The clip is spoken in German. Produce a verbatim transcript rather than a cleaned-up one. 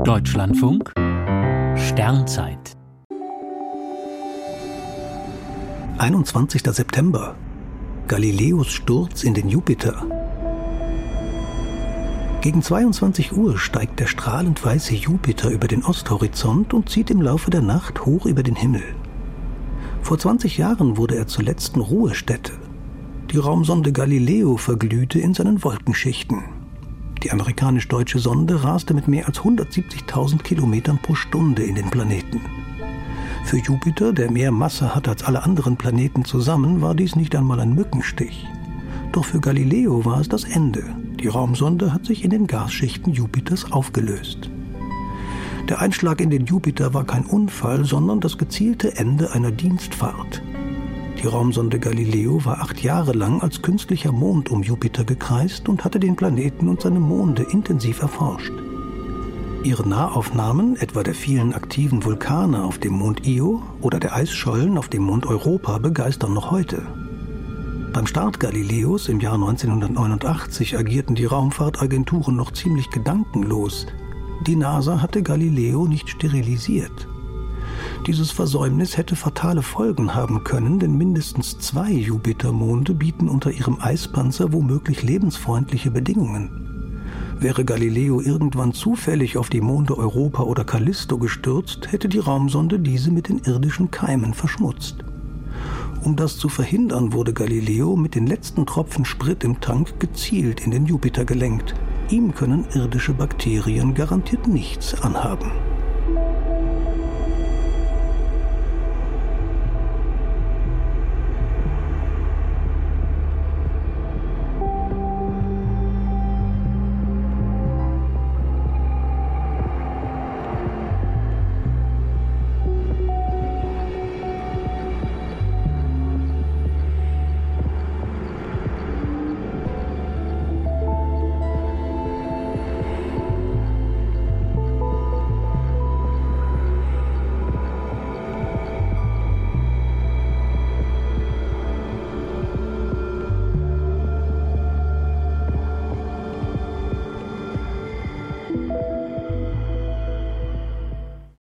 Deutschlandfunk Sternzeit einundzwanzigster September. Galileos Sturz in den Jupiter. Gegen zweiundzwanzig Uhr steigt der strahlend weiße Jupiter über den Osthorizont und zieht im Laufe der Nacht hoch über den Himmel. Vor zwanzig Jahren wurde er zur letzten Ruhestätte. Die Raumsonde Galileo verglühte in seinen Wolkenschichten. Die amerikanisch-deutsche Sonde raste mit mehr als hundertsiebzigtausend Kilometern pro Stunde in den Planeten. Für Jupiter, der mehr Masse hat als alle anderen Planeten zusammen, war dies nicht einmal ein Mückenstich. Doch für Galileo war es das Ende. Die Raumsonde hat sich in den Gasschichten Jupiters aufgelöst. Der Einschlag in den Jupiter war kein Unfall, sondern das gezielte Ende einer Dienstfahrt. Die Raumsonde Galileo war acht Jahre lang als künstlicher Mond um Jupiter gekreist und hatte den Planeten und seine Monde intensiv erforscht. Ihre Nahaufnahmen, etwa der vielen aktiven Vulkane auf dem Mond Io oder der Eisschollen auf dem Mond Europa, begeistern noch heute. Beim Start Galileos im Jahr neunzehnhundertneunundachtzig agierten die Raumfahrtagenturen noch ziemlich gedankenlos. Die NASA hatte Galileo nicht sterilisiert. Dieses Versäumnis hätte fatale Folgen haben können, denn mindestens zwei Jupitermonde bieten unter ihrem Eispanzer womöglich lebensfreundliche Bedingungen. Wäre Galileo irgendwann zufällig auf die Monde Europa oder Callisto gestürzt, hätte die Raumsonde diese mit den irdischen Keimen verschmutzt. Um das zu verhindern, wurde Galileo mit den letzten Tropfen Sprit im Tank gezielt in den Jupiter gelenkt. Ihm können irdische Bakterien garantiert nichts anhaben.